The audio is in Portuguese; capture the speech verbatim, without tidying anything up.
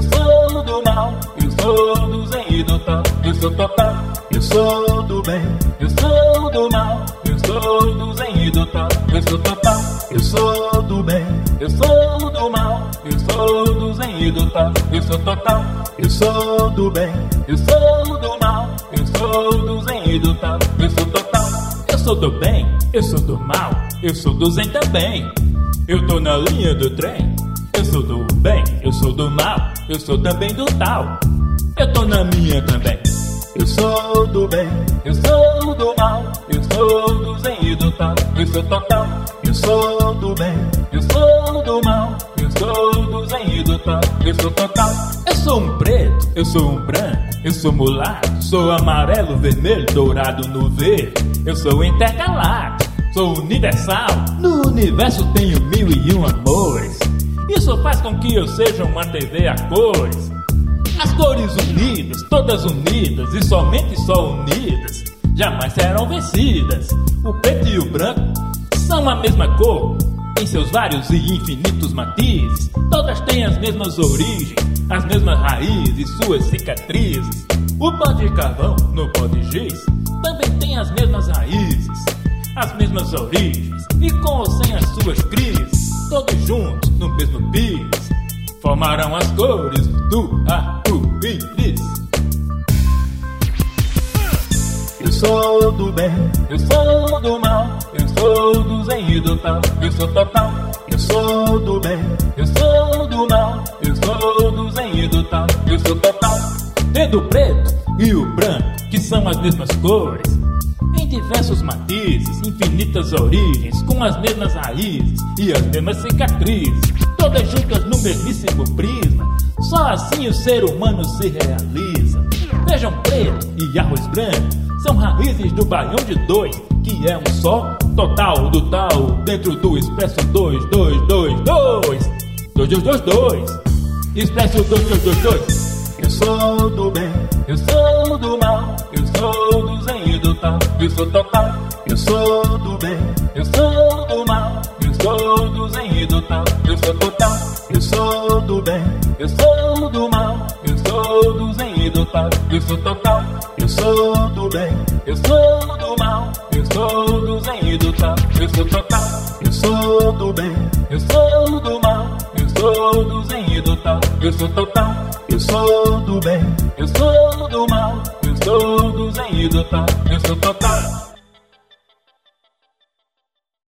sou do mal, eu sou do zen e do tal. Eu sou total, eu sou do bem, eu sou do mal, eu sou do zen e do tal. Eu sou total, eu sou do bem, eu sou do mal, eu sou do zen e do tal. Eu sou total, eu sou do bem, eu sou do mal, eu sou do zen e do tal. Eu sou total, eu sou do bem, eu sou do mal, eu sou do zen também. Eu tô na linha do trem. Eu sou do bem, eu sou do mal, eu sou também do tal. Eu tô na minha também. Eu sou do bem, eu sou do mal, eu sou do zen e do tal. Eu sou total, eu sou do bem, eu sou do mal, eu sou do zen e do tal. Eu sou total, eu sou um preto, eu sou um branco, eu sou mulato, sou amarelo, vermelho, dourado no verde. Eu sou intergaláctico, sou universal, no universo tenho mil e um amores. Isso faz com que eu seja uma T V a cores. As cores unidas, todas unidas e somente só unidas, jamais serão vencidas. O preto e o branco são a mesma cor, em seus vários e infinitos matizes. Todas têm as mesmas origens, as mesmas raízes e suas cicatrizes. O pó de carvão no pó de giz também tem as mesmas raízes, as mesmas origens, e com ou sem as suas crises, todos juntos no mesmo pires, formarão as cores do arco-íris. Eu sou do bem, eu sou do mal, eu sou do zen e do tal. Eu sou total, eu sou do bem, eu sou do mal, eu sou do zen e do tal. Eu sou total, tendo o preto e o branco, que são as mesmas cores, em diversos matizes, infinitas origens, com as mesmas raízes e as mesmas cicatrizes, todas juntas no mesmíssimo prisma. Só assim o ser humano se realiza. Feijão preto e arroz branco são raízes do baião de dois, que é um só, total do tal, dentro do expresso dois, dois, dois, dois, dois, dois, dois, dois, expresso dois, dois, dois, dois. Eu sou do bem, eu sou do mal, eu sou do zen e do tal. Eu sou total, eu sou do bem, eu sou do mal, eu sou do zen e do tal. Eu sou total, eu sou do bem, eu sou do mal, eu sou do zen e do tal. Eu sou total, eu sou do bem, eu sou do mal, eu sou do zen e do tal. Eu sou total, eu sou do bem, eu sou do mal, eu sou do zen e do tal. Eu sou total, eu sou do bem, eu sou do mal, eu sou do zen e do tal. Eu sou total.